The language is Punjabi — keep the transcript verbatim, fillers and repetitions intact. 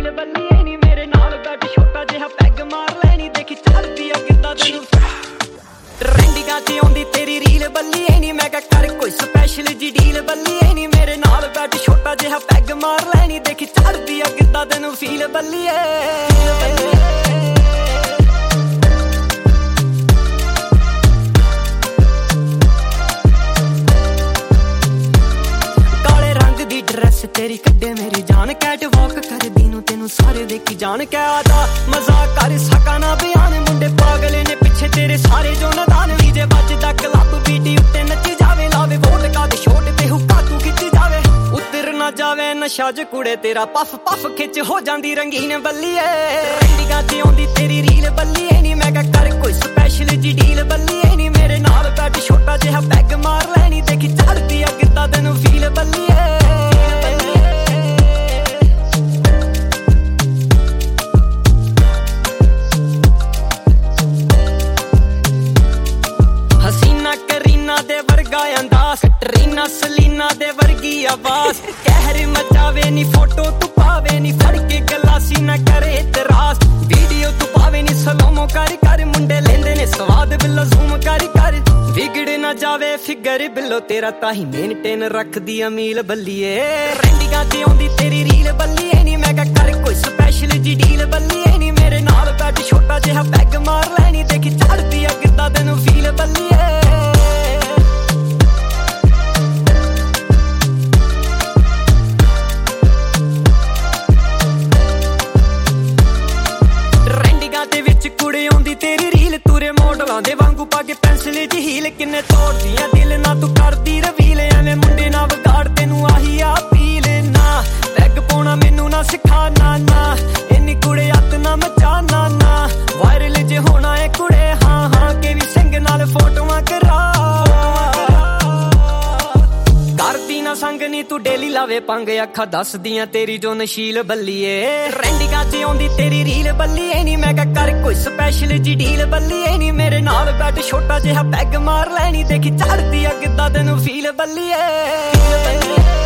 ਫੀਲ ਬੱਲੀਏ ਨੀ ਮੇਰੇ ਨਾਲ ਬੈਠ ਛੋਟਾ ਜਿਹਾ ਪੈਗ ਮਾਰ ਲੈਣੀ ਦੇਖੀ ਚੜਦੀ ਆ ਕਿੱਦਾਂ ਤੈਨੂੰ ਟ੍ਰੈਂਡਿੰਗਾਂ 'ਚ ਆਉਂਦੀ ਤੇਰੀ ਰੀਲ ਬੱਲੀਏ ਨੀ ਮੈਂ ਕਿਹਾ ਕਰ ਕੋਈ ਸਪੈਸ਼ਲ ਜੀ ਡੀਲ ਬੱਲੀਏ ਨੀ ਮੇਰੇ ਨਾਲ ਬੈਠ ਛੋਟਾ ਜਿਹਾ ਪੈਗ ਮਾਰ ਲੈਣੀ ਦੇਖੀ ਚੜਦੀ ਆ ਕਿੱਦਾਂ ਤੈਨੂੰ ਫੀਲ ਬੱਲੀਏ ਡਰੈਸ ਤੇਰੀ ਕੱਢੇ ਮੇਰੀ ਜਾਨ ਕੈਟ ਵਾਕ ਕਰਦੀ ਨੂੰ ਤੈਨੂੰ ਸਾਰੇ ਦੇਖੀ ਜਾਣ ਕਹਿਦਾ ਮਜ਼ਾਕ ਕਰ ਸਕਾ ਨਾ ਬਿਆਨ ਮੁੰਡੇ ਪਾਗਲੇ ਨੇ ਪਿੱਛੇ ਤੇਰੇ ਸਾਰੇ ਜੋ ਨਦਾਨ ਡੀਜੇ ਵੱਜਦਾ ਕਲੱਬ ਬੀਟੀ ਉੱਤੇ ਨੱਚੀ ਜਾਵੇ ਲਾਵੇ ਵੋਟਕਾ ਦੇ ਛੋਟ ਤੇ ਹੁੱਕਾ ਤੂੰ ਖਿੱਚੀ ਜਾਵੇ ਉੱਤਰ ਨਾ ਜਾਵੇ ਨਸ਼ਾ ਜ ਕੁੜੇ ਤੇਰਾ ਪਫ ਪਫ ਖਿੱਚ ਹੋ ਜਾਂਦੀ ਰੰਗੀਨ ਬੱਲੀਏ ਰੰਡੀਆਂ 'ਚ ਆਉਂਦੀ ਤੇਰੀ ਰੀਲ ਬੱਲੀਏ ਨੀ ਮੈਂ ਕਿਹਾ ਕਰ ਕੋਈ ਸਪੈਸ਼ਲ ਜੀ ਡੀਲ ਬੱਲੀਏ ਨੀ ਮੇਰੇ ਨਾਲ ਬੈਠ ਛੋਟਾ ਜਿਹਾ ਪੈਗ ਮਾਰ ਲੈਣੀ ਦੇਖੀ ਚੜਦੀ ਆ ਕਿੱਦਾਂ ਤੈਨੂੰ ਫੀਲ ਬੱਲੀਏ ਦੇ ਵਰਗਾ ਅੰਦਾਜ਼ ਟਰੀਨਾ ਸਲੀਨਾ ਦੇ ਵਰਗੀ ਆਵਾਜ਼ ਕਹਿਰ ਮਚਾਵੇ ਨੀ ਫੋਟੋ ਤੂੰ ਪਾਵੇ ਨੀ ਫੜ ਕੇ ਗਲਾਸੀ ਨਾ ਕਰੇ ਇਤਰਾਜ਼ ਵੀਡੀਓ ਤੂੰ ਪਾਵੇ ਨੀ ਸਲੋਮੋ ਕਰ ਕਰ ਮੁੰਡੇ ਲੈਂਦੇ ਨੇ ਸਵਾਦ ਬਿੱਲੋ ਜ਼ੂਮ ਕਰ ਕਰ ਵਿਗੜ ਨਾ ਜਾਵੇ ਫਿਗਰ ਬਿੱਲੋ ਤੇਰਾ ਤਾਂ ਹੀ ਮੇਨਟੇਨ ਰੱਖਦੀ ਅਮੀਲ ਬੱਲੀਏ ਰੰਡੀਆਂ 'ਚ ਆਉਂਦੀ ਤੇਰੀ ਰੀਲ ਬੱਲੀਏ ਨੀ ਮੈਂ ਕਿਹਾ ਕਰ ਕੋਈ ਸਪੈਸ਼ਲ ਜੀ ਡੀਲ ਬੱਲੀਏ ਨੀ ਮੇਰੇ ਨਾਲ ਬੈਠ ਛੋਟਾ ਜਿਹਾ ਪੈਗ ਮਾਰ ਲੈਣੀ ਦੇਖੀ ਚੜਦੀ ਆ ਕਿੱਦਾਂ ਤੈਨੂੰ ਫੀਲ ਬੱਲੀਏ ਤੇਰੀ ਰੀਲ ਤੂਰੇ ਮੋਡਲਾਂ ਦੇ ਵਾਂਗੂ ਪਾ ਕੇ ਪੈਨਸਿਲ ਚ ਹੀਲ ਕਿੰਨੇ ਤੋੜਦੀਆਂ ਦਿਲ ਨਾ ਤੂੰ ਕਰਦੀ ਰਵੀਲ ਐਵੇਂ ਮੁੰਡੇ ਨਾ ਵਿਗਾੜ ਤੈਨੂੰ ਆਹੀ ਆ ਪੀਲ ਨਾ ਪੈਗ ਪਾਉਣਾ ਮੈਨੂੰ ਨਾ ਸਿਖਾ ਨਾ ਨਾ ਇੰਨੀ ਕੁੜੇ ਅੱਤ ਨਾ ਮਚਾ ਨਾ ਨਾ ਵਾਇਰਲ ਜੇ ਹੋਣਾ ਏ ਕੁੜੇ ਹਾਂ ਹਾਂ ਕੇ ਵੀ ਸਿੰਘ ਨਾਲ ਫੋਟੋਆਂ ਕਰਾ ਕਰਦੀ ਨਾ ਸੰਗ ਨੀ ਤੂੰ ਡੇਲੀ ਲਾਵੇ ਪੰਗ ਅੱਖਾਂ ਦੱਸਦੀਆਂ ਤੇਰੀ ਜੋ ਨਸ਼ੀਲ ਬੱਲੀਏ ਰੈਂਡਿੰਗਾਂ 'ਚ ਆਉਂਦੀ ਤੇਰੀ ਰੀਲ ਬੱਲੀਏ ਨੀ ਮੈਂ ਕਿਹਾ ਕਰ ਕੋਈ ਸਪੈਸ਼ਲ ਜੀ ਡੀਲ ਬੱਲੀਏ ਨੀ ਮੇਰੇ ਨਾਲ ਬੈਠ ਛੋਟਾ ਜਿਹਾ ਪੈਗ ਮਾਰ ਲੈਣੀ ਦੇਖੀ ਚੜਦੀ ਆ ਕਿੱਦਾਂ ਤੈਨੂੰ ਫੀਲ ਬੱਲੀਏ